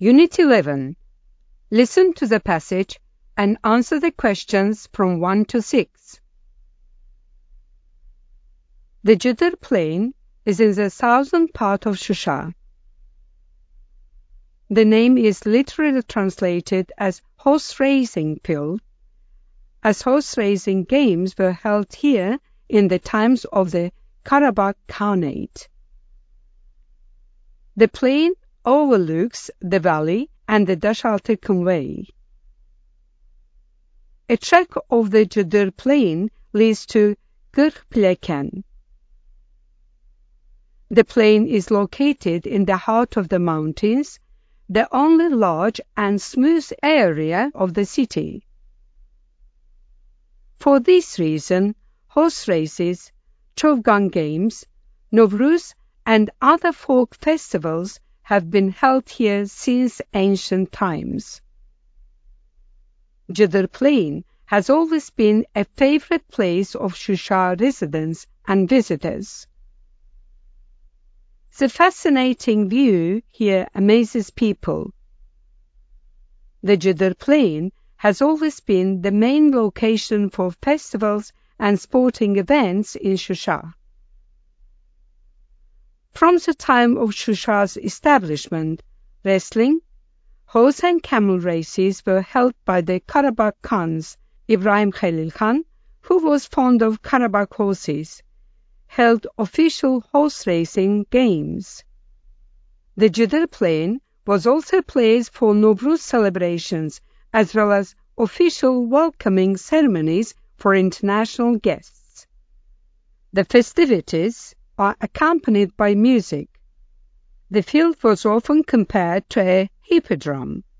Unit 11. Listen to the passage and answer the questions from 1 to 6. The Judr Plain is in the southern part of Shusha. The name is literally translated as horse racing field, as horse racing games were held here in the times of the Karabakh Khanate. The plain overlooks the valley and the Dasht-e Conway. A track of the Judr Plain leads to Gurpleken. The plain is located in the heart of the mountains, the only large and smooth area of the city. For this reason, horse races, Chovgan games, Novruz, and other folk festivals have been held here since ancient times. Judr Plain has always been a favorite place of Shusha residents and visitors. The fascinating view here amazes people. The Judr Plain has always been the main location for festivals and sporting events in Shusha. From the time of Shusha's establishment, wrestling, horse and camel races were held by the Karabakh Khans. Ibrahim Khalil Khan, who was fond of Karabakh horses, held official horse racing games. The Judr Plain was also a place for Novruz celebrations, as well as official welcoming ceremonies for international guests. The festivities are accompanied by music. The field was often compared to a hippodrome.